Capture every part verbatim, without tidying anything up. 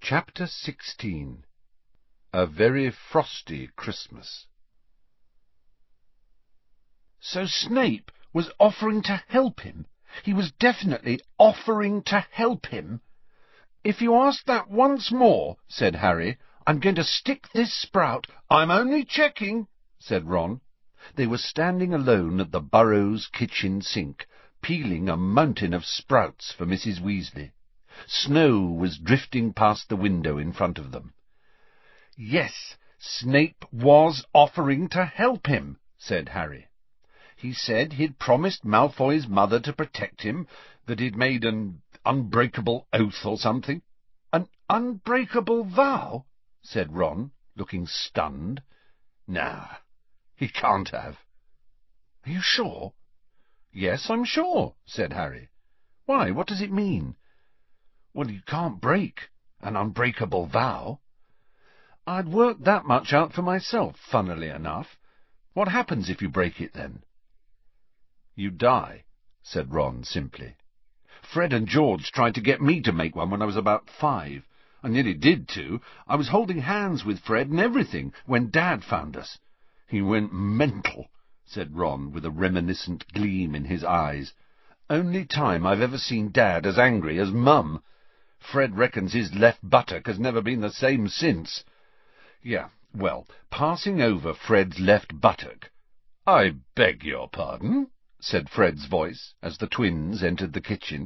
Chapter sixteen. A Very Frosty Christmas. So Snape was offering to help him. He was definitely offering to help him. "If you ask that once more," said Harry, "I'm going to stick this sprout." "I'm only checking," said Ron. They were standing alone at the Burrows kitchen sink, peeling a mountain of sprouts for Missus Weasley. Snow was drifting past the window in front of them. "Yes, Snape was offering to help him," said Harry. "He said he'd promised Malfoy's mother to protect him, that he'd made an unbreakable oath or something." "An unbreakable vow?" said Ron, looking stunned. "Nah, he can't have." "Are you sure?" "Yes, I'm sure," said Harry. "Why, what does it mean?" "Well, you can't break an unbreakable vow." "I'd worked that much out for myself, funnily enough. What happens if you break it, then?" "You die," said Ron simply. "Fred and George tried to get me to make one when I was about five. I nearly did, too. I was holding hands with Fred and everything when Dad found us. He went mental," said Ron, with a reminiscent gleam in his eyes. "Only time I've ever seen Dad as angry as Mum. Fred reckons his left buttock has never been the same since. Yeah, well, passing over Fred's left buttock—" "I beg your pardon," said Fred's voice, as the twins entered the kitchen.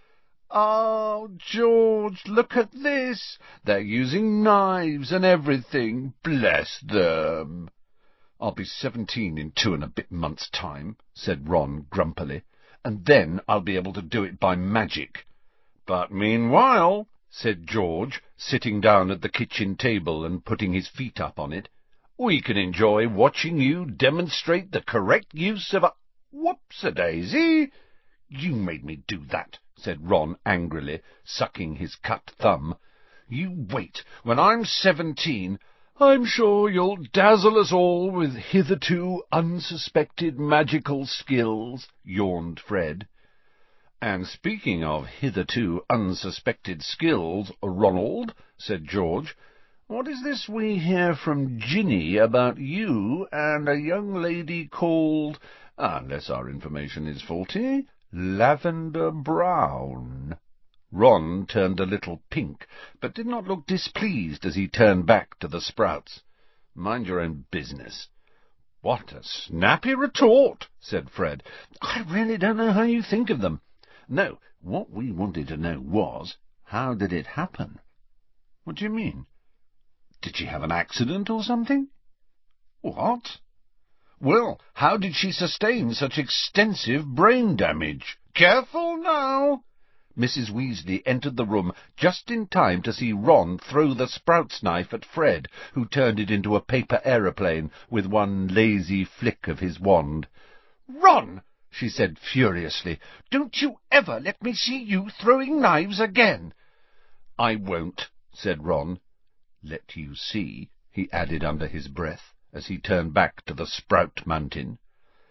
"Oh, George, look at this! They're using knives and everything. Bless them!" "I'll be seventeen in two and a bit months' time," said Ron grumpily, "and then I'll be able to do it by magic." "But meanwhile," said George, sitting down at the kitchen table and putting his feet up on it, "we can enjoy watching you demonstrate the correct use of a—" "Whoops-a-daisy! You made me do that," said Ron angrily, sucking his cut thumb. "You wait. When I'm seventeen, I'm sure you'll dazzle us all with hitherto unsuspected magical skills," yawned Fred. "And speaking of hitherto unsuspected skills, Ronald," said George, "what is this we hear from Ginny about you and a young lady called, unless our information is faulty, Lavender Brown?" Ron turned a little pink, but did not look displeased as he turned back to the sprouts. "Mind your own business." "What a snappy retort," said Fred. "I really don't know how you think of them. No, what we wanted to know was, how did it happen?" "What do you mean? Did she have an accident or something?" "What?" "Well, how did she sustain such extensive brain damage?" "Careful now!" Missus Weasley entered the room just in time to see Ron throw the sprouts knife at Fred, who turned it into a paper aeroplane with one lazy flick of his wand. "Ron!" she said furiously, "don't you ever let me see you throwing knives again." "I won't," said Ron. "Let you see," he added under his breath, as he turned back to the Sprout Mountain.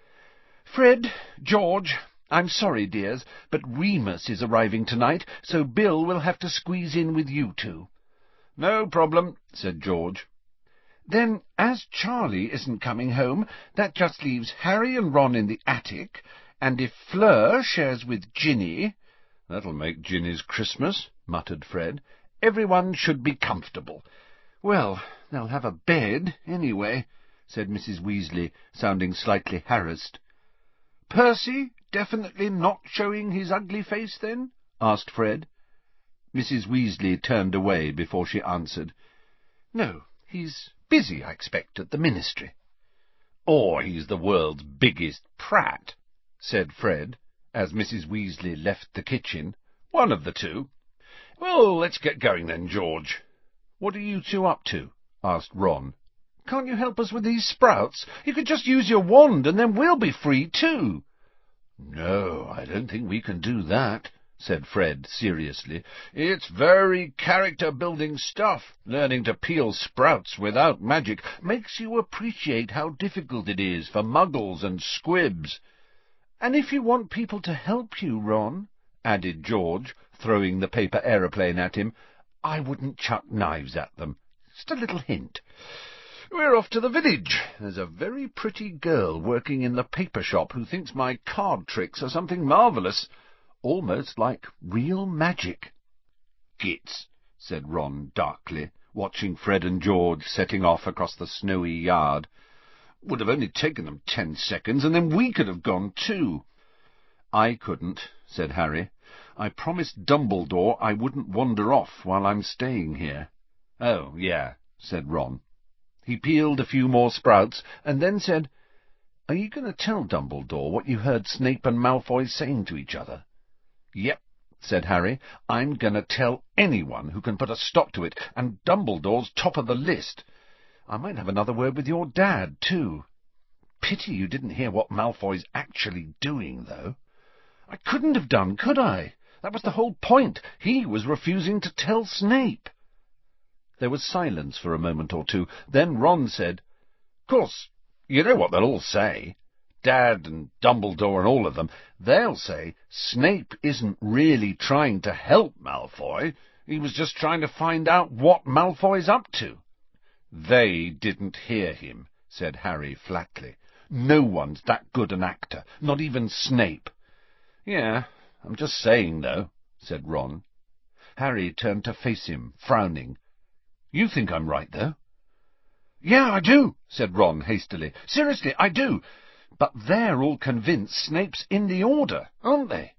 "Fred, George, I'm sorry, dears, but Remus is arriving tonight, so Bill will have to squeeze in with you two." "No problem," said George. "Then, as Charlie isn't coming home, that just leaves Harry and Ron in the attic, and if Fleur shares with Ginny—" "That'll make Ginny's Christmas," muttered Fred. "Everyone should be comfortable." "Well, they'll have a bed, anyway," said Missus Weasley, sounding slightly harassed. "Percy definitely not showing his ugly face, then?" asked Fred. Missus Weasley turned away before she answered. "No, he's busy, I expect, at the ministry." "Or he's the world's biggest prat," said Fred, as Missus Weasley left the kitchen. "One of the two. Well, let's get going then, George." "What are you two up to?" asked Ron. "Can't you help us with these sprouts? You could just use your wand, and then we'll be free, too." "No, I don't think we can do that," said Fred seriously. "It's very character-building stuff. Learning to peel sprouts without magic makes you appreciate how difficult it is for muggles and squibs." "And if you want people to help you, Ron," added George, throwing the paper aeroplane at him, I wouldn't chuck knives at them. Just a little hint. We're off to the village. There's a very pretty girl working in the paper shop who thinks my card tricks are something marvellous, almost like real magic." "Gits," said Ron darkly, watching Fred and George setting off across the snowy yard. "Would have only taken them ten seconds, and then we could have gone too." "I couldn't," said Harry. "I promised Dumbledore I wouldn't wander off while I'm staying here." "Oh, yeah," said Ron. He peeled a few more sprouts, and then said, "Are you going to tell Dumbledore what you heard Snape and Malfoy saying to each other?" "Yep," said Harry. "I'm going to tell anyone who can put a stop to it, and Dumbledore's top of the list. I might have another word with your dad, too. Pity you didn't hear what Malfoy's actually doing, though." "I couldn't have done, could I? That was the whole point. He was refusing to tell Snape." There was silence for a moment or two. Then Ron said, "Course, you know what they'll all say. Dad and Dumbledore and all of them. They'll say Snape isn't really trying to help Malfoy. He was just trying to find out what Malfoy's up to." "They didn't hear him," said Harry flatly. "No one's that good an actor, not even Snape." "Yeah, I'm just saying, though," said Ron. Harry turned to face him, frowning. "You think I'm right, though?" "Yeah, I do," said Ron hastily. "Seriously, I do. But they're all convinced Snape's in the Order, aren't they?"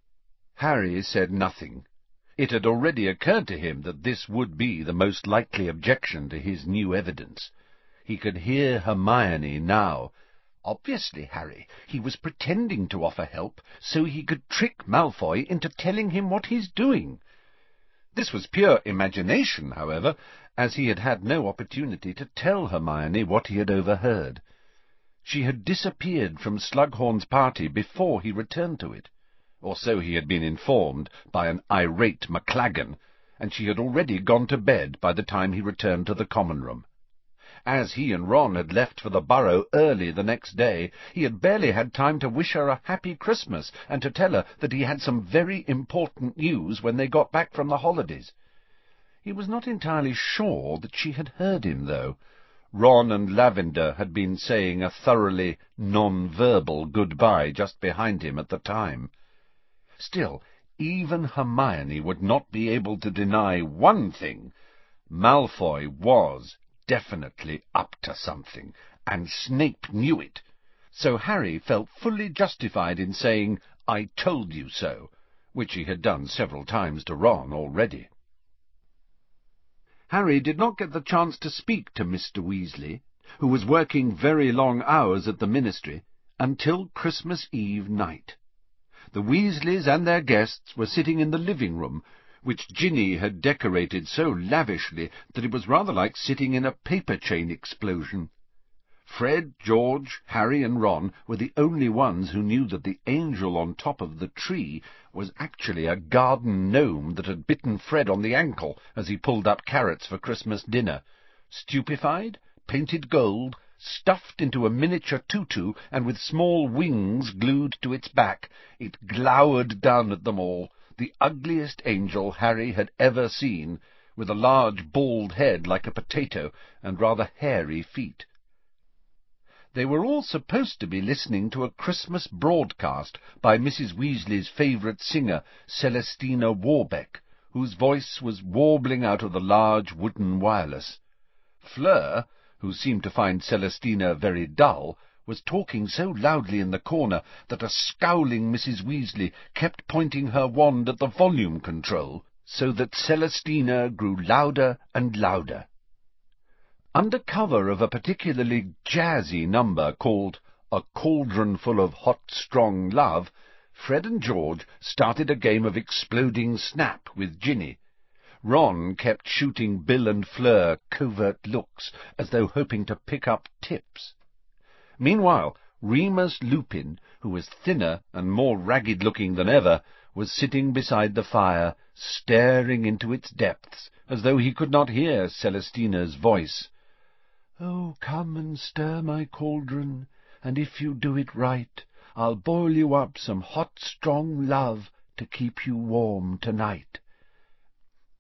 Harry said nothing. It had already occurred to him that this would be the most likely objection to his new evidence. He could hear Hermione now. "Obviously, Harry, he was pretending to offer help so he could trick Malfoy into telling him what he's doing." This was pure imagination, however, as he had had no opportunity to tell Hermione what he had overheard. She had disappeared from Slughorn's party before he returned to it, or so he had been informed by an irate McLaggen, and she had already gone to bed by the time he returned to the common room. As he and Ron had left for the Burrow early the next day, he had barely had time to wish her a happy Christmas and to tell her that he had some very important news when they got back from the holidays. He was not entirely sure that she had heard him, though. Ron and Lavender had been saying a thoroughly non-verbal goodbye just behind him at the time. Still, even Hermione would not be able to deny one thing. Malfoy was definitely up to something, and Snape knew it. So Harry felt fully justified in saying, "I told you so," which he had done several times to Ron already. Harry did not get the chance to speak to Mister Weasley, who was working very long hours at the Ministry, until Christmas Eve night. The Weasleys and their guests were sitting in the living-room, which Ginny had decorated so lavishly that it was rather like sitting in a paper-chain explosion. Fred, George, Harry, and Ron were the only ones who knew that the angel on top of the tree was actually a garden gnome that had bitten Fred on the ankle as he pulled up carrots for Christmas dinner. Stupefied, painted gold, stuffed into a miniature tutu, and with small wings glued to its back, it glowered down at them all, the ugliest angel Harry had ever seen, with a large bald head like a potato and rather hairy feet. They were all supposed to be listening to a Christmas broadcast by Missus Weasley's favourite singer, Celestina Warbeck, whose voice was warbling out of the large wooden wireless. Fleur, who seemed to find Celestina very dull, was talking so loudly in the corner that a scowling Missus Weasley kept pointing her wand at the volume control, so that Celestina grew louder and louder. Under cover of a particularly jazzy number called A Cauldron Full of Hot Strong Love, Fred and George started a game of exploding snap with Ginny. Ron kept shooting Bill and Fleur covert looks, as though hoping to pick up tips. Meanwhile, Remus Lupin, who was thinner and more ragged-looking than ever, was sitting beside the fire, staring into its depths, as though he could not hear Celestina's voice. "Oh, come and stir my cauldron, and if you do it right, I'll boil you up some hot, strong love to keep you warm tonight."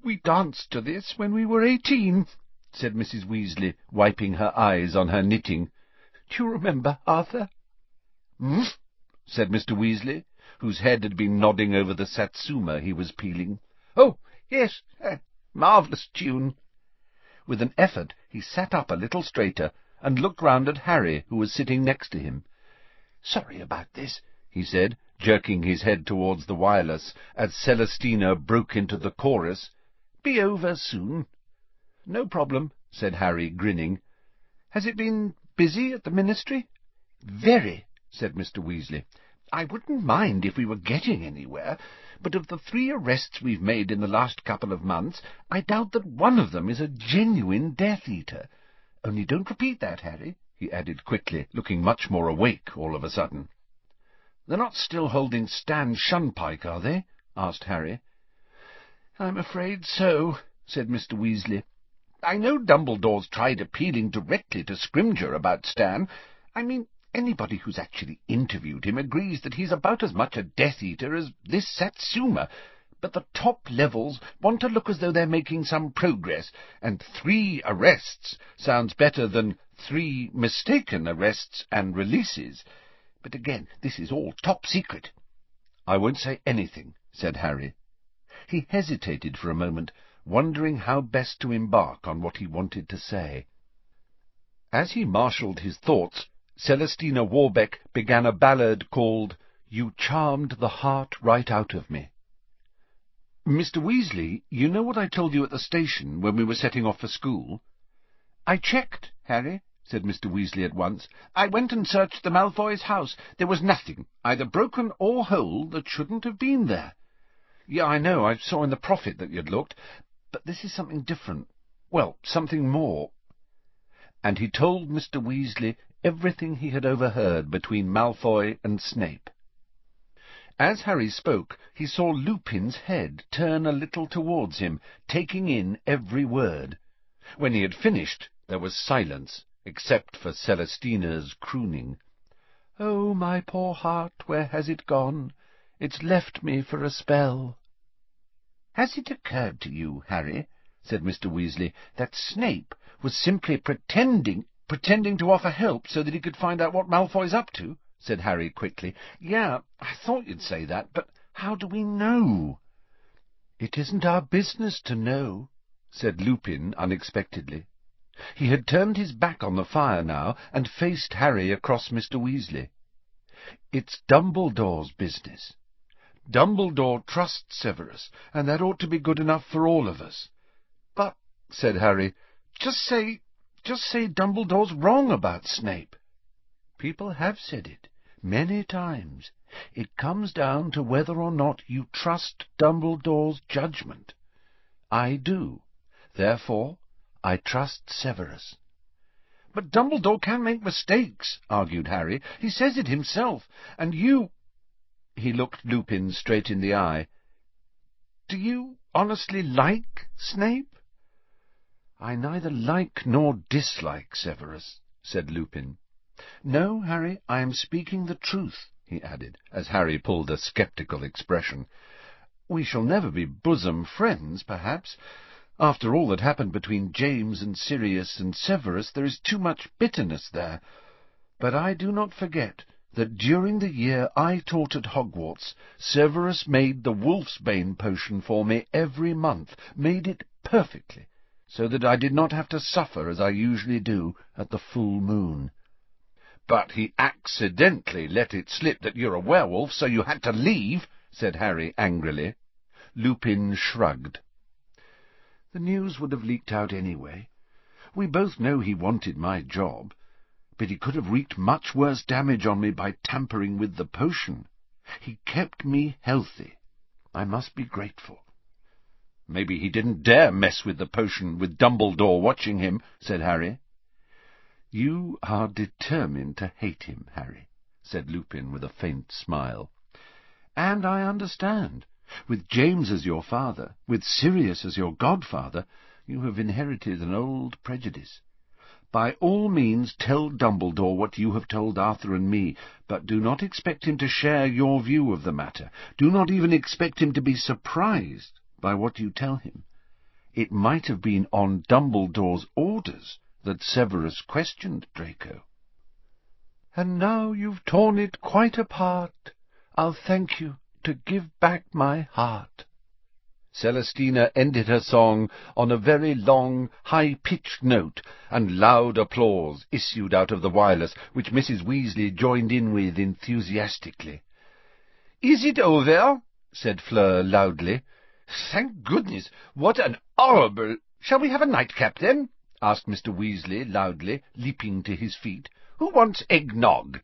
"We danced to this when we were eighteen," said Missus Weasley, wiping her eyes on her knitting. "Do you remember, Arthur?" "Hmm?" said Mister Weasley, whose head had been nodding over the satsuma he was peeling. "Oh, yes, uh, marvellous tune." With an effort he sat up a little straighter and looked round at Harry, who was sitting next to him. "Sorry about this," he said, jerking his head towards the wireless, as Celestina broke into the chorus. "Be over soon." "No problem," said Harry, grinning. "Has it been busy at the Ministry?" "Very," said Mister Weasley. "I wouldn't mind if we were getting anywhere, but of the three arrests we've made in the last couple of months, I doubt that one of them is a genuine Death-Eater. Only don't repeat that, Harry," he added quickly, looking much more awake all of a sudden. "They're not still holding Stan Shunpike, are they?" asked Harry. "I'm afraid so," said Mister Weasley. "I know Dumbledore's tried appealing directly to Scrimgeour about Stan. I mean, anybody who's actually interviewed him agrees that he's about as much a Death-Eater as this Satsuma, but the top levels want to look as though they're making some progress, and three arrests sounds better than three mistaken arrests and releases. But again, this is all top secret." "I won't say anything," said Harry. He hesitated for a moment, wondering how best to embark on what he wanted to say. As he marshalled his thoughts, Celestina Warbeck began a ballad called "You Charmed the Heart Right Out of Me." "Mister Weasley, you know what I told you at the station when we were setting off for school?" "I checked, Harry," said Mister Weasley at once. "I went and searched the Malfoys' house. There was nothing, either broken or whole, that shouldn't have been there." "Yeah, I know. I saw in the Prophet that you'd looked. But this is something different. Well, something more." And he told Mister Weasley everything he had overheard between Malfoy and Snape. As Harry spoke, he saw Lupin's head turn a little towards him, taking in every word. When he had finished, there was silence, except for Celestina's crooning. "Oh, my poor heart, where has it gone? It's left me for a spell." "Has it occurred to you, Harry," said Mister Weasley, "that Snape was simply pretending—" "Pretending to offer help so that he could find out what Malfoy's up to?" said Harry quickly. "Yeah, I thought you'd say that, but how do we know?" "It isn't our business to know," said Lupin unexpectedly. He had turned his back on the fire now, and faced Harry across Mister Weasley. "It's Dumbledore's business. Dumbledore trusts Severus, and that ought to be good enough for all of us." "But," said Harry, just say, just say Dumbledore's wrong about Snape." "People have said it, many times. It comes down to whether or not you trust Dumbledore's judgment. I do. Therefore, I trust Severus." "But Dumbledore can make mistakes," argued Harry. "He says it himself. And you—" He looked Lupin straight in the eye. "Do you honestly like Snape?" "I neither like nor dislike Severus," said Lupin. "No, Harry, I am speaking the truth," he added, as Harry pulled a sceptical expression. "We shall never be bosom friends, perhaps. After all that happened between James and Sirius and Severus, there is too much bitterness there. But I do not forget that during the year I taught at Hogwarts, Severus made the Wolfsbane potion for me every month, made it perfectly, so that I did not have to suffer as I usually do at the full moon." "But he accidentally let it slip that you're a werewolf, so you had to leave," said Harry angrily. Lupin shrugged. "The news would have leaked out anyway. We both know he wanted my job, but he could have wreaked much worse damage on me by tampering with the potion. He kept me healthy. I must be grateful." "Maybe he didn't dare mess with the potion with Dumbledore watching him," said Harry. "You are determined to hate him, Harry," said Lupin with a faint smile. "And I understand. With James as your father, with Sirius as your godfather, you have inherited an old prejudice. By all means tell Dumbledore what you have told Arthur and me, but do not expect him to share your view of the matter. Do not even expect him to be surprised by what you tell him. It might have been on Dumbledore's orders that Severus questioned Draco. "And now you've torn it quite apart, I'll thank you to give back my heart." Celestina ended her song on a very long, high-pitched note, and loud applause issued out of the wireless, which Missus Weasley joined in with enthusiastically. "Is it over?" said Fleur loudly. "Thank goodness! What an horrible—" "Shall we have a nightcap, then?" asked Mister Weasley loudly, leaping to his feet. "Who wants eggnog?"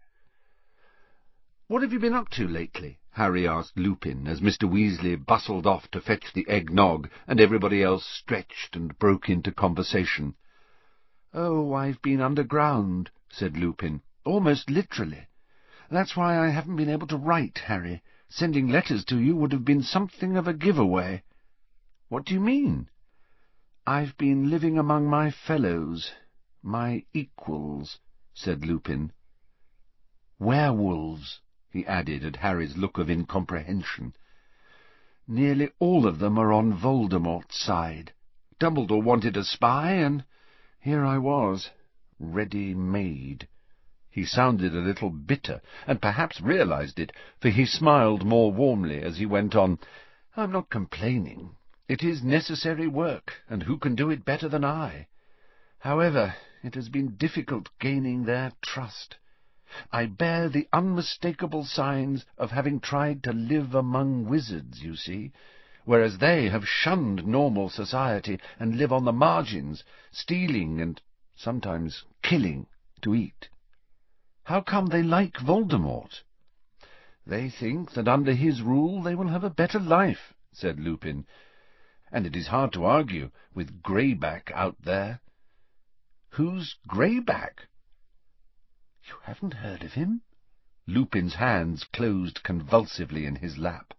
"What have you been up to lately?" Harry asked Lupin, as Mister Weasley bustled off to fetch the eggnog, and everybody else stretched and broke into conversation. "Oh, I've been underground," said Lupin, "almost literally. That's why I haven't been able to write, Harry. Sending letters to you would have been something of a giveaway." "What do you mean?" "I've been living among my fellows, my equals," said Lupin. "Werewolves," he added at Harry's look of incomprehension. "Nearly all of them are on Voldemort's side. Dumbledore wanted a spy, and here I was, ready-made." He sounded a little bitter, and perhaps realized it, for he smiled more warmly as he went on. "I'm not complaining. It is necessary work, and who can do it better than I? However, it has been difficult gaining their trust. I bear the unmistakable signs of having tried to live among wizards, you see, whereas they have shunned normal society and live on the margins, stealing and sometimes killing to eat. How come they like Voldemort?" "They think that under his rule they will have a better life," said Lupin, "and it is hard to argue with Greyback out there." "Who's Greyback?" "You haven't heard of him?" Lupin's hands closed convulsively in his lap.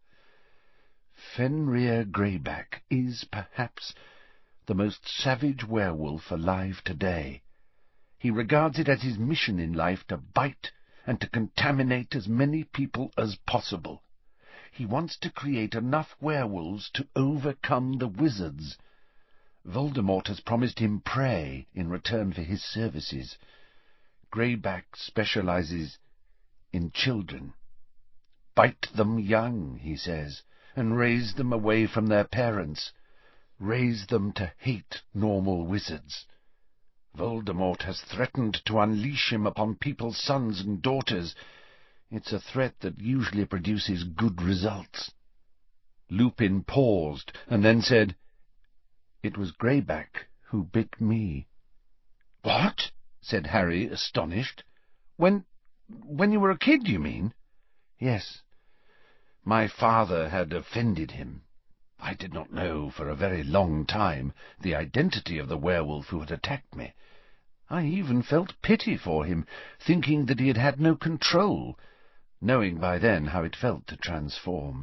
"Fenrir Greyback is, perhaps, the most savage werewolf alive today. He regards it as his mission in life to bite and to contaminate as many people as possible. He wants to create enough werewolves to overcome the wizards. Voldemort has promised him prey in return for his services. Greyback specializes in children. Bite them young, he says, and raise them away from their parents. Raise them to hate normal wizards. Voldemort has threatened to unleash him upon people's sons and daughters. It's a threat that usually produces good results." Lupin paused, and then said, "It was Greyback who bit me." "What?" said Harry, astonished. When... when you were a kid, you mean?" "Yes. My father had offended him. I did not know for a very long time the identity of the werewolf who had attacked me. I even felt pity for him, thinking that he had had no control, knowing by then how it felt to transform.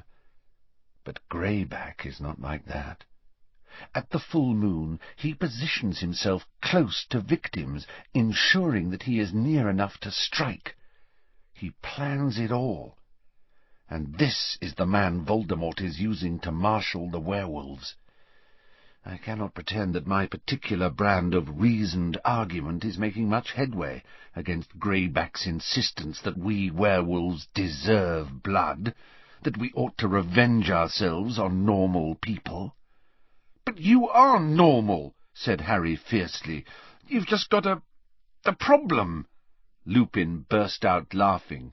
But Greyback is not like that. At the full moon he positions himself close to victims, ensuring that he is near enough to strike. He plans it all. And this is the man Voldemort is using to marshal the werewolves. I cannot pretend that my particular brand of reasoned argument is making much headway against Greyback's insistence that we werewolves deserve blood, that we ought to revenge ourselves on normal people." "But you are normal," said Harry fiercely. "You've just got a... a problem." Lupin burst out laughing.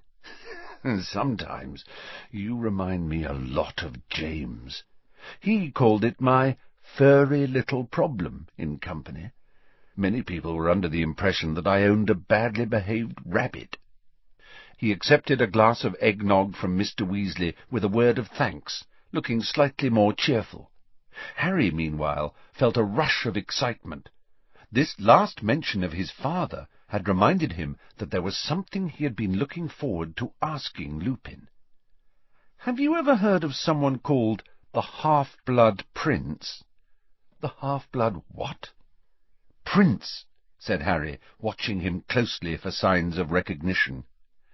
"Sometimes you remind me a lot of James. He called it my furry little problem in company. Many people were under the impression that I owned a badly behaved rabbit." He accepted a glass of eggnog from Mister Weasley with a word of thanks, looking slightly more cheerful. Harry, meanwhile, felt a rush of excitement. This last mention of his father had reminded him that there was something he had been looking forward to asking Lupin. "Have you ever heard of someone called the Half-Blood Prince?" "The Half-Blood what?" "Prince," said Harry, watching him closely for signs of recognition.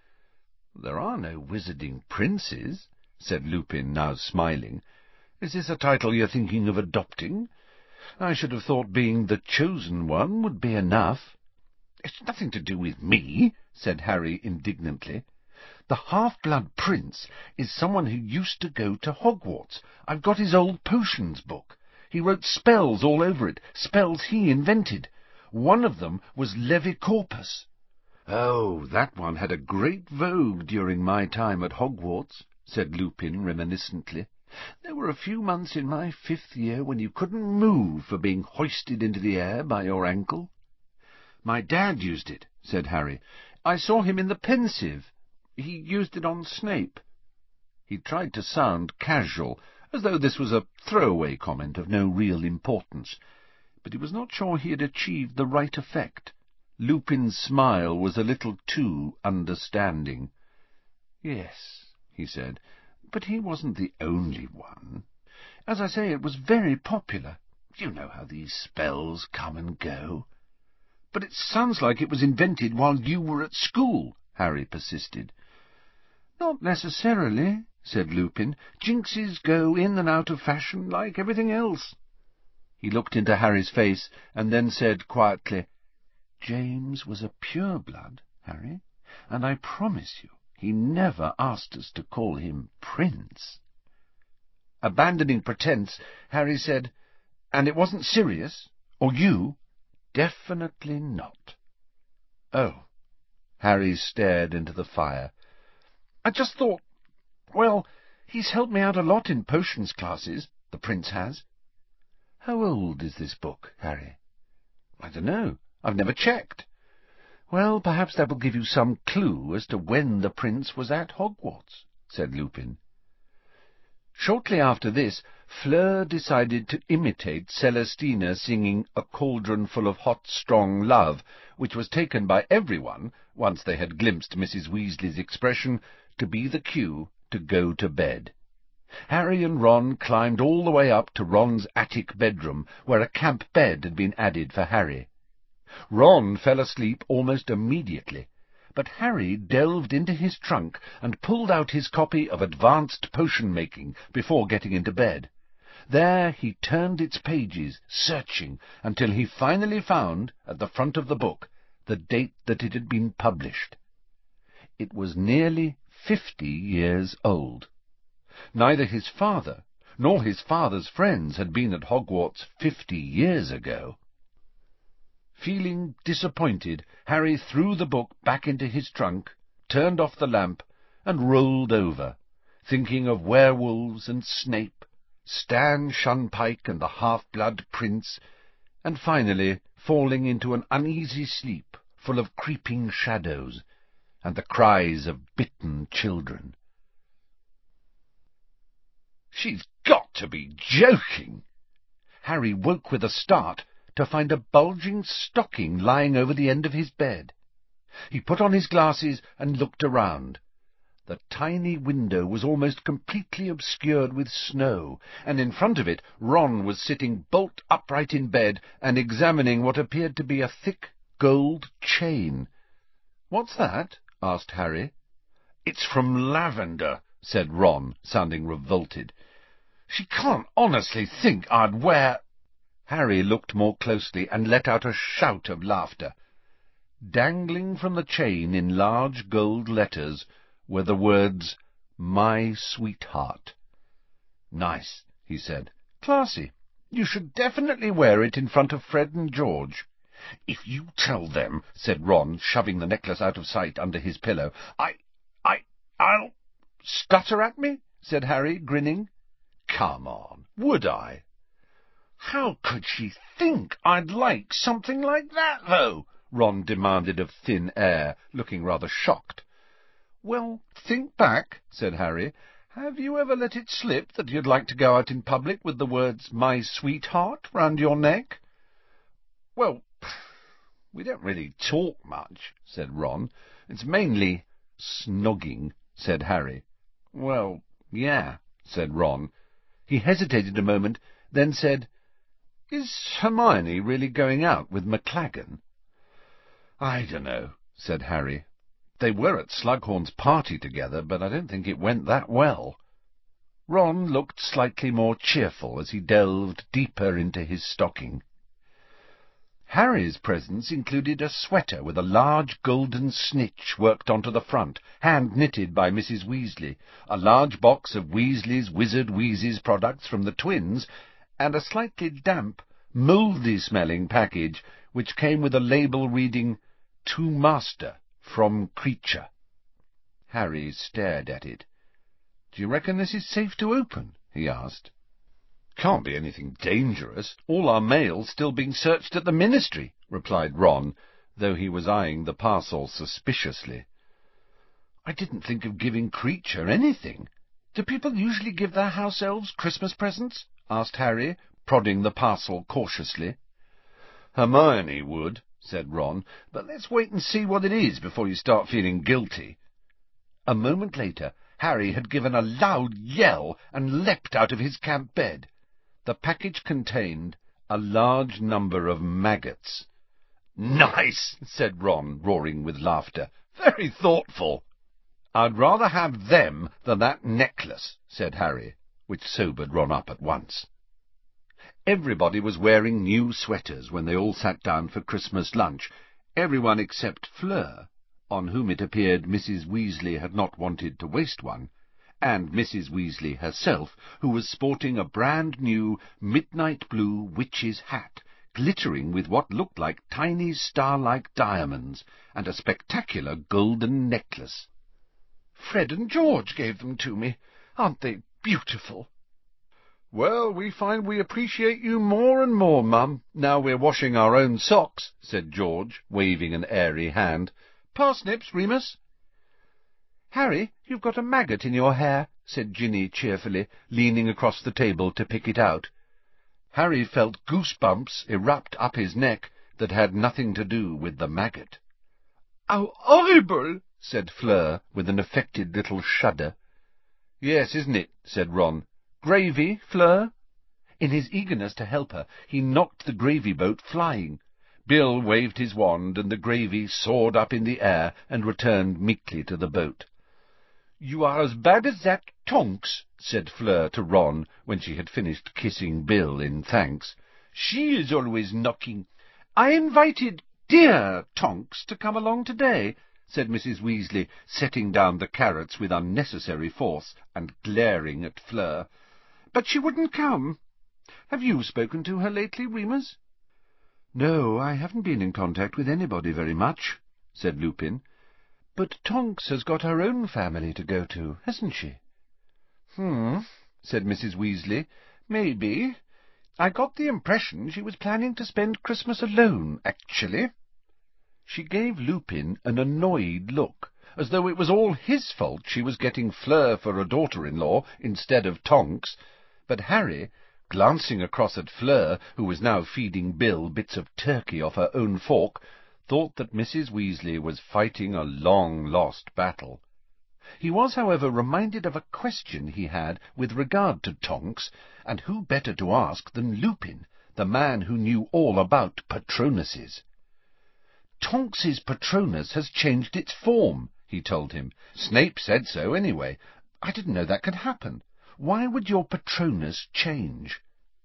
"There are no wizarding princes," said Lupin, now smiling. "Is this a title you're thinking of adopting?" I should have thought being the chosen one would be enough." "It's nothing to do with me," said Harry indignantly. "The half-blood prince is someone who used to go to Hogwarts. I've got his old potions book. He wrote spells all over it, spells he invented. One of them was Levicorpus." "Oh, that one had a great vogue during my time at Hogwarts," said Lupin reminiscently. "There were a few months in my fifth year when you couldn't move for being hoisted into the air by your ankle." "My dad used it," said Harry. "I saw him in the Pensieve. He used it on Snape." He tried to sound casual, as though this was a throwaway comment of no real importance, but he was not sure he had achieved the right effect. Lupin's smile was a little too understanding. "Yes," he said, "but he wasn't the only one. As I say, it was very popular. You know how these spells come and go." "But it sounds like it was invented while you were at school," Harry persisted. "Not necessarily," said Lupin. "Jinxes go in and out of fashion like everything else." He looked into Harry's face, and then said quietly, "James was a pure-blood, Harry, and I promise you he never asked us to call him Prince." Abandoning pretence, Harry said, "And it wasn't Sirius? Or you?" "Definitely not." "Oh." Harry stared into the fire. "I just thought, well, he's helped me out a lot in potions classes, the Prince has." "How old is this book, Harry?" "I don't know. I've never checked." "Well, perhaps that will give you some clue as to when the Prince was at Hogwarts," said Lupin. Shortly after this, Fleur decided to imitate Celestina singing A Cauldron Full of Hot Strong Love, which was taken by everyone, once they had glimpsed Missus Weasley's expression, to be the cue to go to bed. Harry and Ron climbed all the way up to Ron's attic bedroom, where a camp bed had been added for Harry. Ron fell asleep almost immediately, but Harry delved into his trunk and pulled out his copy of Advanced Potion-Making before getting into bed. There he turned its pages, searching, until he finally found, at the front of the book, the date that it had been published. It was nearly fifty years old. Neither his father nor his father's friends had been at Hogwarts fifty years ago. Feeling disappointed, Harry threw the book back into his trunk, turned off the lamp, and rolled over, thinking of werewolves and Snape, Stan Shunpike and the half-blood prince, and finally falling into an uneasy sleep full of creeping shadows and the cries of bitten children. "She's got to be joking!" Harry woke with a start to find a bulging stocking lying over the end of his bed. He put on his glasses and looked around. The tiny window was almost completely obscured with snow, and in front of it Ron was sitting bolt upright in bed and examining what appeared to be a thick gold chain. "What's that?" asked Harry. "It's from Lavender," said Ron, sounding revolted. "She can't honestly think I'd wear—" Harry looked more closely and let out a shout of laughter. Dangling from the chain in large gold letters were the words, "My Sweetheart." "Nice," he said. "Classy. You should definitely wear it in front of Fred and George." "If you tell them," said Ron, shoving the necklace out of sight under his pillow, I... I... I'll—" "Stutter at me?" said Harry, grinning. "Come on, would I?" "How could she think I'd like something like that, though?" Ron demanded of thin air, looking rather shocked. "Well, think back," said Harry. "Have you ever let it slip that you'd like to go out in public with the words, 'My Sweetheart,' round your neck?" "Well, we don't really talk much," said Ron. "It's mainly snogging," said Harry. "Well, yeah," said Ron. He hesitated a moment, then said, "Is Hermione really going out with McLaggen?" "I dunno," said Harry. "They were at Slughorn's party together, but I don't think it went that well." Ron looked slightly more cheerful as he delved deeper into his stocking. Harry's presents included a sweater with a large golden snitch worked onto the front, hand-knitted by Missus Weasley, a large box of Weasley's Wizard Wheezes products from the twins, and a slightly damp, mouldy-smelling package which came with a label reading, "To Master, from Creature." Harry stared at it. "Do you reckon this is safe to open?" he asked. "Can't be anything dangerous. All our mail's still being searched at the Ministry," replied Ron, though he was eyeing the parcel suspiciously. "I didn't think of giving Creature anything. Do people usually give their house elves Christmas presents?" asked Harry, prodding the parcel cautiously. "Hermione would," said Ron, "but let's wait and see what it is before you start feeling guilty." A moment later, Harry had given a loud yell and leapt out of his camp bed. The package contained a large number of maggots. "Nice!" said Ron, roaring with laughter. "Very thoughtful." "I'd rather have them than that necklace," said Harry, which sobered Ron up at once. Everybody was wearing new sweaters when they all sat down for Christmas lunch, everyone except Fleur, on whom it appeared Missus Weasley had not wanted to waste one, and Missus Weasley herself, who was sporting a brand-new midnight blue witch's hat, glittering with what looked like tiny star-like diamonds, and a spectacular golden necklace. "Fred and George gave them to me. Aren't they beautiful?" "Well, we find we appreciate you more and more, Mum, now we're washing our own socks," said George, waving an airy hand. "Parsnips, Remus?" "Harry, you've got a maggot in your hair," said Ginny cheerfully, leaning across the table to pick it out. Harry felt goose-bumps erupt up his neck that had nothing to do with the maggot. "How horrible!" said Fleur, with an affected little shudder. "Yes, isn't it?" said Ron. "Gravy, Fleur?" In his eagerness to help her, he knocked the gravy boat flying. Bill waved his wand, and the gravy soared up in the air and returned meekly to the boat. "You are as bad as that Tonks," said Fleur to Ron, when she had finished kissing Bill in thanks. "She is always knocking." "I invited dear Tonks to come along today," said Missus Weasley, setting down the carrots with unnecessary force and glaring at Fleur. "But she wouldn't come. Have you spoken to her lately, Remus?" "No, I haven't been in contact with anybody very much," said Lupin. "But Tonks has got her own family to go to, hasn't she?" "Hmm," said Missus Weasley. "Maybe. I got the impression she was planning to spend Christmas alone, actually." She gave Lupin an annoyed look, as though it was all his fault she was getting Fleur for a daughter-in-law instead of Tonks, but Harry, glancing across at Fleur, who was now feeding Bill bits of turkey off her own fork, thought that Missus Weasley was fighting a long-lost battle. He was, however, reminded of a question he had with regard to Tonks, and who better to ask than Lupin, the man who knew all about Patronuses. "Tonks's Patronus has changed its form," he told him. "Snape said so, anyway. I didn't know that could happen. Why would your Patronus change?"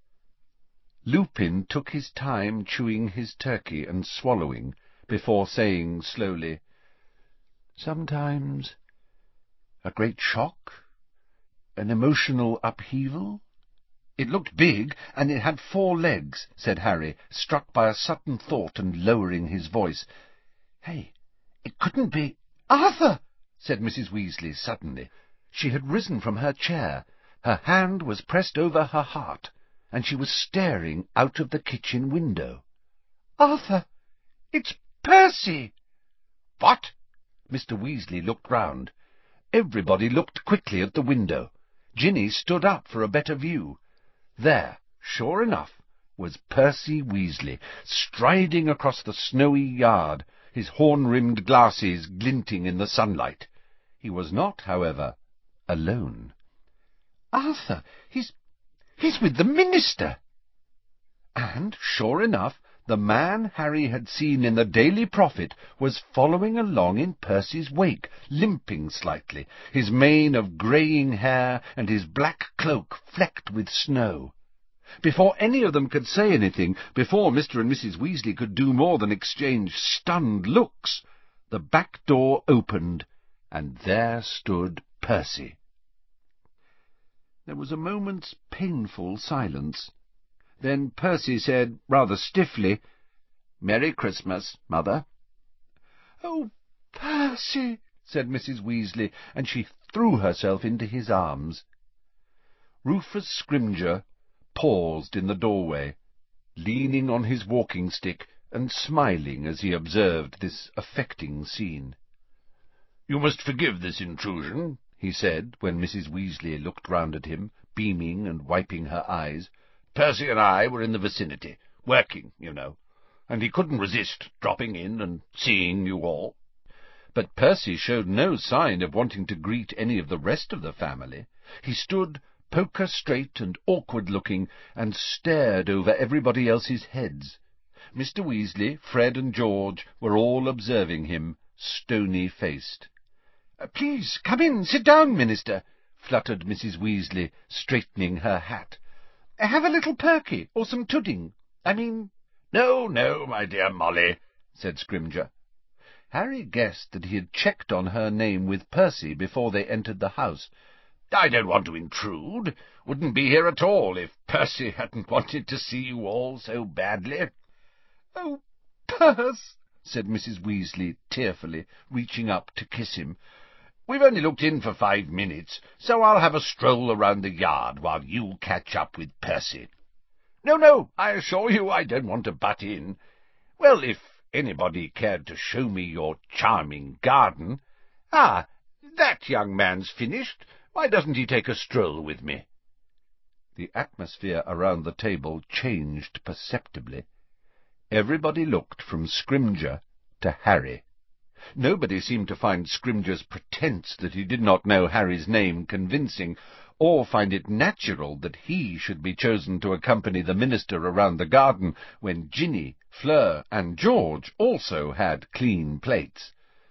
Lupin took his time chewing his turkey and swallowing, before saying slowly, "Sometimes a great shock, an emotional upheaval." "It looked big, and it had four legs," said Harry, struck by a sudden thought and lowering his voice. "Hey, it couldn't be—" "Arthur!" said Missus Weasley suddenly. She had risen from her chair, her hand was pressed over her heart, and she was staring out of the kitchen window. "Arthur, it's Percy!" "What?" Mister Weasley looked round. Everybody looked quickly at the window. Ginny stood up for a better view. There, sure enough, was Percy Weasley, striding across the snowy yard, his horn-rimmed glasses glinting in the sunlight. He was not, however, alone. "Arthur, he's... he's with the Minister!" And, sure enough, The man Harry had seen in the Daily Prophet was following along in Percy's wake, limping slightly, his mane of greying hair and his black cloak flecked with snow. Before any of them could say anything, before Mister and Missus Weasley could do more than exchange stunned looks, the back door opened, and there stood Percy. There was a moment's painful silence. Then Percy said, rather stiffly, "Merry Christmas, Mother." "Oh, Percy!" said Missus Weasley, and she threw herself into his arms. Rufus Scrimger paused in the doorway, leaning on his walking-stick and smiling as he observed this affecting scene. "You must forgive this intrusion," he said, when Missus Weasley looked round at him, beaming and wiping her eyes. "Percy and I were in the vicinity, working, you know, and he couldn't resist dropping in and seeing you all." But Percy showed no sign of wanting to greet any of the rest of the family. He stood poker-straight and awkward-looking, and stared over everybody else's heads. Mister Weasley, Fred, and George were all observing him, stony-faced. "Please come in, sit down, Minister," fluttered Missus Weasley, straightening her hat. "Have a little perky, or some pudding. I mean—" "No, no, my dear Molly," said Scrimger. Harry guessed that he had checked on her name with Percy before they entered the house. "I don't want to intrude. Wouldn't be here at all if Percy hadn't wanted to see you all so badly." "Oh, Percy," said Missus Weasley tearfully, reaching up to kiss him. "We've only looked in for five minutes, so I'll have a stroll around the yard while you catch up with Percy." "No, no, I assure you I don't want to butt in. Well, if anybody cared to show me your charming garden— Ah, that young man's finished. Why doesn't he take a stroll with me?" The atmosphere around the table changed perceptibly. Everybody looked from Scrimger to Harry. Nobody seemed to find Scrimger's pretence that he did not know Harry's name convincing, or find it natural that he should be chosen to accompany the minister around the garden when Ginny, Fleur, and George also had clean plates.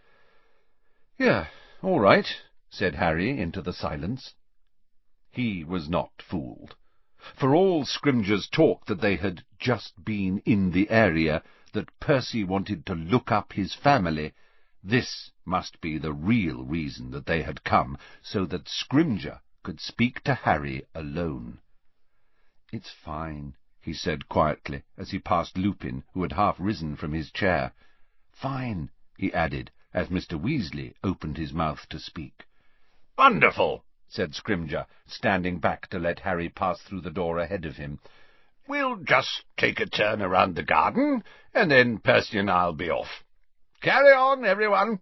"Yeah, all right," said Harry into the silence. He was not fooled. For all Scrimger's talk that they had just been in the area, that Percy wanted to look up his family, this must be the real reason that they had come, so that Scrimger could speak to Harry alone. "It's fine," he said quietly, as he passed Lupin, who had half risen from his chair. "Fine," he added, as Mister Weasley opened his mouth to speak. "Wonderful," said Scrimger, standing back to let Harry pass through the door ahead of him. "We'll just take a turn around the garden, and then Percy and I'll be off. Carry on, everyone."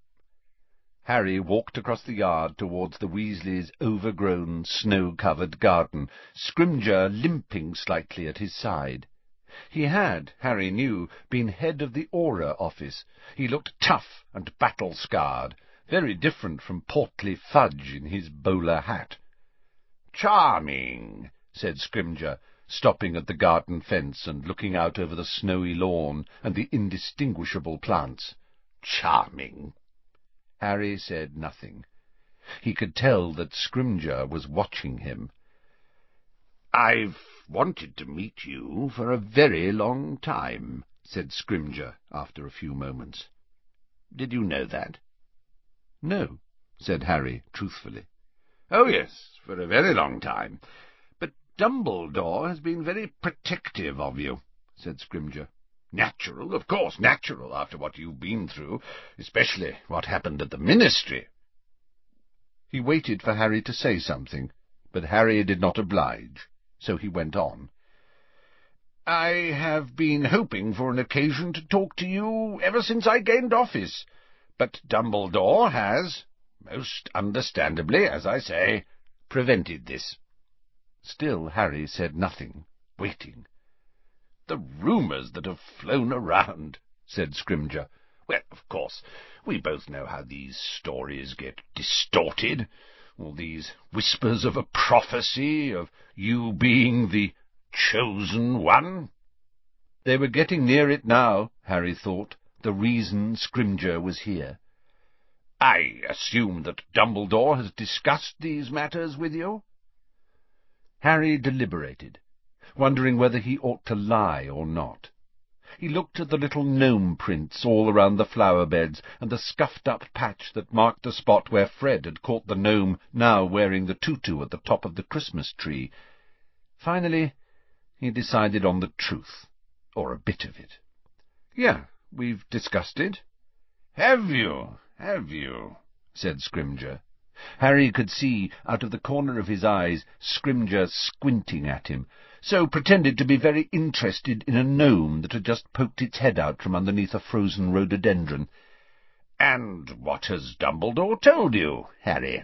Harry walked across the yard towards the Weasleys' overgrown, snow-covered garden, Scrimger limping slightly at his side. He had, Harry knew, been head of the Auror office. He looked tough and battle-scarred, very different from portly Fudge in his bowler hat. "Charming," said Scrimger, stopping at the garden fence and looking out over the snowy lawn and the indistinguishable plants. "Charming." Harry said nothing. He could tell that Scrimger was watching him. "I've wanted to meet you for a very long time," said Scrimger after a few moments. "Did you know that?" "No," said Harry truthfully. "Oh, yes, for a very long time. But Dumbledore has been very protective of you," said Scrimger. "Natural, of course, natural, after what you've been through, especially what happened at the Ministry." He waited for Harry to say something, but Harry did not oblige, so he went on. "I have been hoping for an occasion to talk to you ever since I gained office, but Dumbledore has, most understandably, as I say, prevented this." Still Harry said nothing, waiting. "The rumours that have flown around," said Scrimger. "Well, of course, we both know how these stories get distorted. All these whispers of a prophecy, of you being the chosen one." They were getting near it now, Harry thought, the reason Scrimger was here. "I assume that Dumbledore has discussed these matters with you?" Harry deliberated, wondering whether he ought to lie or not. He looked at the little gnome prints all around the flower-beds, and the scuffed-up patch that marked the spot where Fred had caught the gnome now wearing the tutu at the top of the Christmas tree. Finally, he decided on the truth, or a bit of it. "Yeah, we've discussed it." "Have you, have you?" said Scrimger. Harry could see, out of the corner of his eyes, Scrimger squinting at him, so pretended to be very interested in a gnome that had just poked its head out from underneath a frozen rhododendron. "And what has Dumbledore told you, Harry?"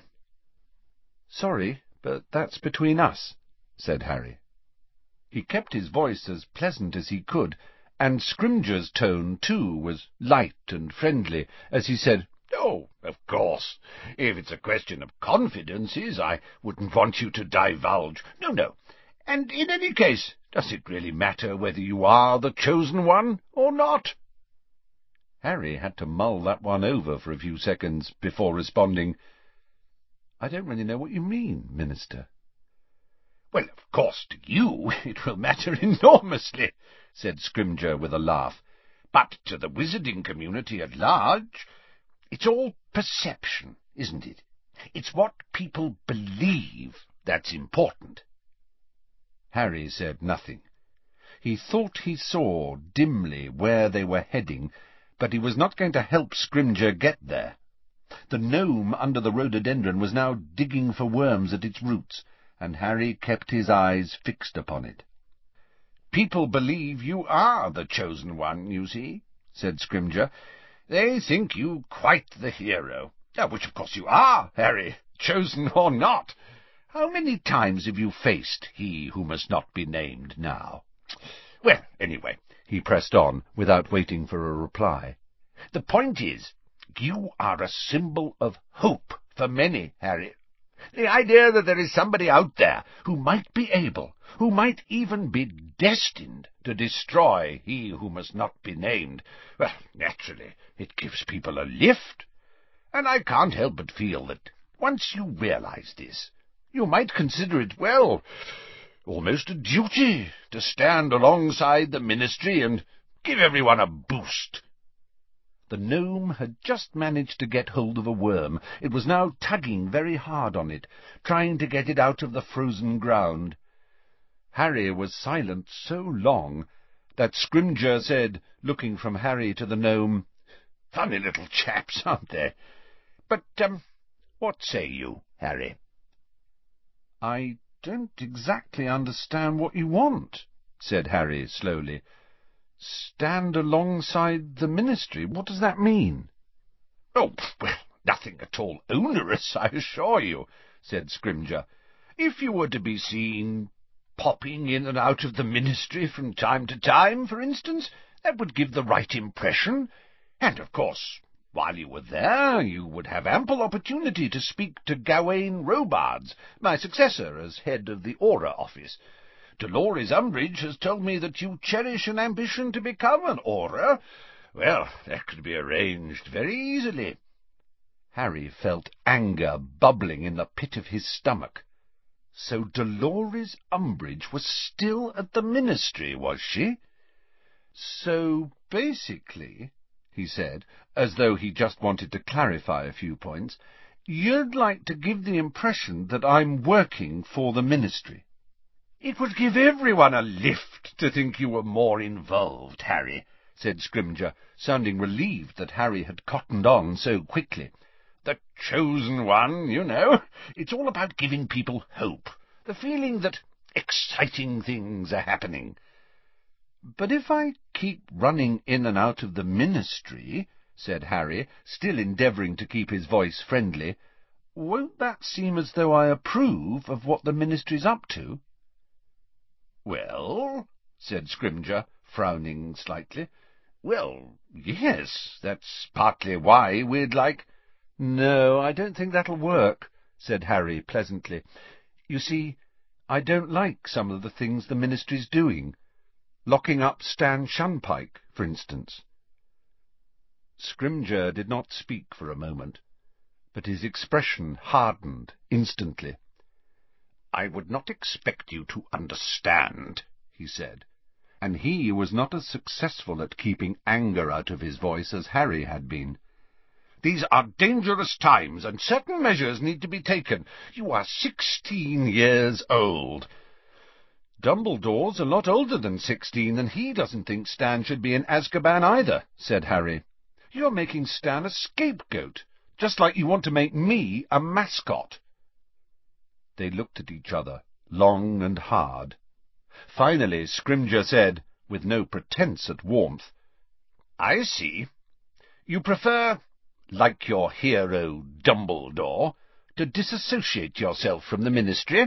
"Sorry, but that's between us," said Harry. He kept his voice as pleasant as he could, and Scrimger's tone, too, was light and friendly, as he said, "Oh, of course, if it's a question of confidences, I wouldn't want you to divulge. No, no. And in any case, does it really matter whether you are the chosen one or not?" Harry had to mull that one over for a few seconds before responding, "I don't really know what you mean, Minister." "Well, of course, to you it will matter enormously," said Scrimger with a laugh. "But to the wizarding community at large, it's all perception, isn't it? It's what people believe that's important." Harry said nothing. He thought he saw dimly where they were heading, but he was not going to help Scrimger get there. The gnome under the rhododendron was now digging for worms at its roots, and Harry kept his eyes fixed upon it. "People believe you are the chosen one, you see," said Scrimger. "They think you quite the hero, which of course you are, Harry, chosen or not. How many times have you faced he who must not be named now? Well, anyway," he pressed on, without waiting for a reply, "the point is, you are a symbol of hope for many, Harry. The idea that there is somebody out there who might be able, who might even be destined to destroy he who must not be named, well, naturally, it gives people a lift. And I can't help but feel that once you realize this, you might consider it, well, almost a duty to stand alongside the Ministry and give everyone a boost." The gnome had just managed to get hold of a worm. It was now tugging very hard on it, trying to get it out of the frozen ground. Harry was silent so long that Scrimger said, looking from Harry to the gnome, "Funny little chaps, aren't they? But, um, what say you, Harry?" "I don't exactly understand what you want," said Harry slowly. "Stand alongside the Ministry? What does that mean?" "Oh, well, nothing at all onerous, I assure you," said Scrimger. "If you were to be seen popping in and out of the Ministry from time to time, for instance, that would give the right impression, and, of course, while you were there, you would have ample opportunity to speak to Gawain Robards, my successor as head of the Auror Office. Dolores Umbridge has told me that you cherish an ambition to become an Auror. Well, that could be arranged very easily." Harry felt anger bubbling in the pit of his stomach. So Dolores Umbridge was still at the Ministry, was she? "So, basically," he said, as though he just wanted to clarify a few points, "you'd like to give the impression that I'm working for the Ministry." "It would give everyone a lift to think you were more involved, Harry," said Scrimger, sounding relieved that Harry had cottoned on so quickly. "The chosen one, you know. It's all about giving people hope, the feeling that exciting things are happening." "But if I keep running in and out of the Ministry," said Harry, still endeavouring to keep his voice friendly, "won't that seem as though I approve of what the Ministry's up to?" "Well," said Scrimger, frowning slightly, "well, yes, that's partly why we'd like—" "No, I don't think that'll work," said Harry pleasantly. "You see, I don't like some of the things the Ministry's doing. Locking up Stan Shunpike, for instance. Scrimger did not speak for a moment, but his expression hardened instantly. "I would not expect you to understand," he said, and he was not as successful at keeping anger out of his voice as Harry had been. "These are dangerous times, and certain measures need to be taken. You are sixteen years old." "Dumbledore's a lot older than sixteen, and he doesn't think Stan should be in Azkaban either," said Harry. "You're making Stan a scapegoat, just like you want to make me a mascot." They looked at each other, long and hard. Finally Scrimger said, with no pretence at warmth, "I see. You prefer, like your hero Dumbledore, to disassociate yourself from the Ministry?"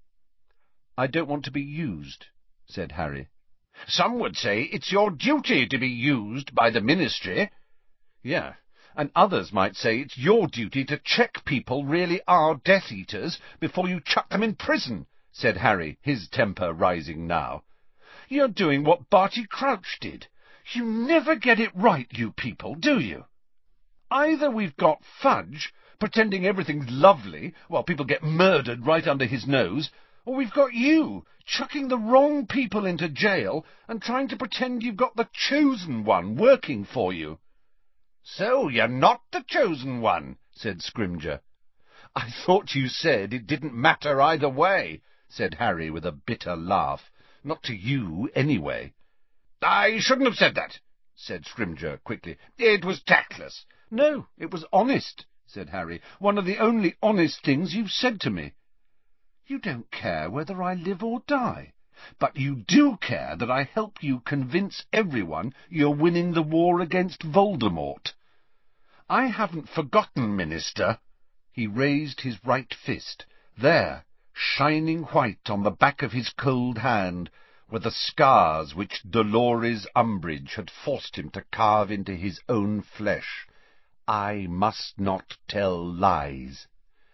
"I don't want to be used," said Harry. "Some would say it's your duty to be used by the Ministry." "Yeah, and others might say it's your duty to check people really are Death Eaters before you chuck them in prison," said Harry, his temper rising now. "You're doing what Barty Crouch did. You never get it right, you people, do you? Either we've got Fudge, pretending everything's lovely while people get murdered right under his nose, or we've got you, chucking the wrong people into jail and trying to pretend you've got the chosen one working for you." "So you're not the chosen one," said Scrimger. "I thought you said it didn't matter either way," said Harry with a bitter laugh. "Not to you, anyway." "I shouldn't have said that," said Scrimger quickly. "It was tactless." "No, it was honest," said Harry. "One of the only honest things you've said to me. You don't care whether I live or die, but you do care that I help you convince everyone you're winning the war against Voldemort. I haven't forgotten, Minister." He raised his right fist. There, shining white on the back of his cold hand, were the scars which Dolores Umbridge had forced him to carve into his own flesh. I must not tell lies.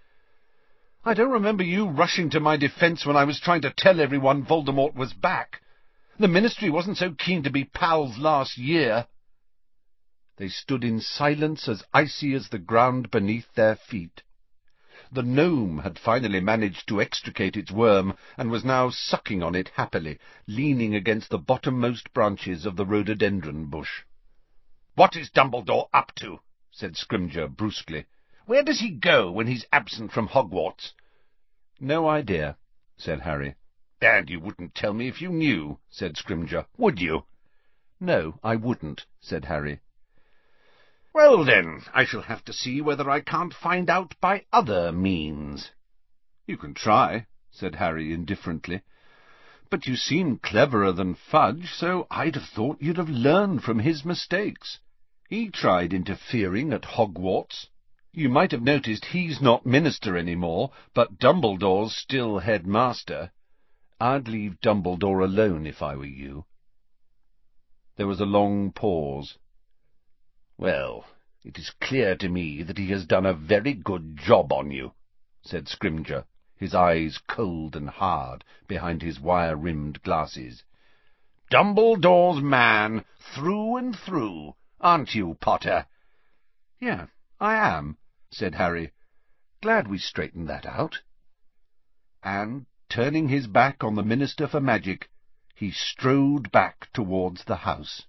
"I don't remember you rushing to my defence when I was trying to tell everyone Voldemort was back. The Ministry wasn't so keen to be pals last year." They stood in silence as icy as the ground beneath their feet. The gnome had finally managed to extricate its worm, and was now sucking on it happily, leaning against the bottommost branches of the rhododendron bush. "What is Dumbledore up to?" said Scrimger brusquely. "Where does he go when he's absent from Hogwarts?" "No idea," said Harry. "And you wouldn't tell me if you knew," said Scrimger, "would you?" "No, I wouldn't," said Harry. "Well, then, I shall have to see whether I can't find out by other means." "You can try," said Harry indifferently. "But you seem cleverer than Fudge, so I'd have thought you'd have learned from his mistakes. He tried interfering at Hogwarts. You might have noticed he's not Minister any more, but Dumbledore's still headmaster. I'd leave Dumbledore alone if I were you." There was a long pause. "Well, it is clear to me that he has done a very good job on you," said Scrimger, his eyes cold and hard behind his wire-rimmed glasses. "Dumbledore's man through and through, aren't you, Potter?" "Yeah, I am," said Harry. "Glad we straightened that out." And, turning his back on the Minister for Magic, he strode back towards the house.